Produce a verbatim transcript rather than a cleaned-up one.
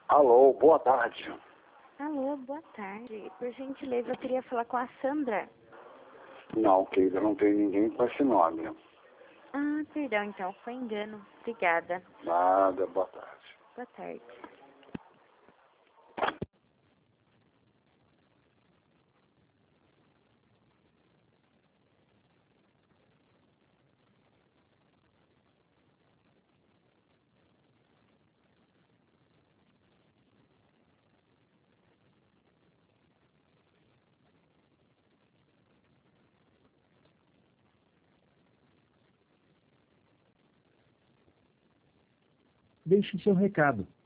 Alô, boa tarde. Alô, boa tarde. Por gentileza, eu queria falar com a Sandra. Não, querida, não tem ninguém com esse nome. Ah, perdão, então, foi engano. Obrigada. Nada, boa tarde. Boa tarde. Deixe seu recado.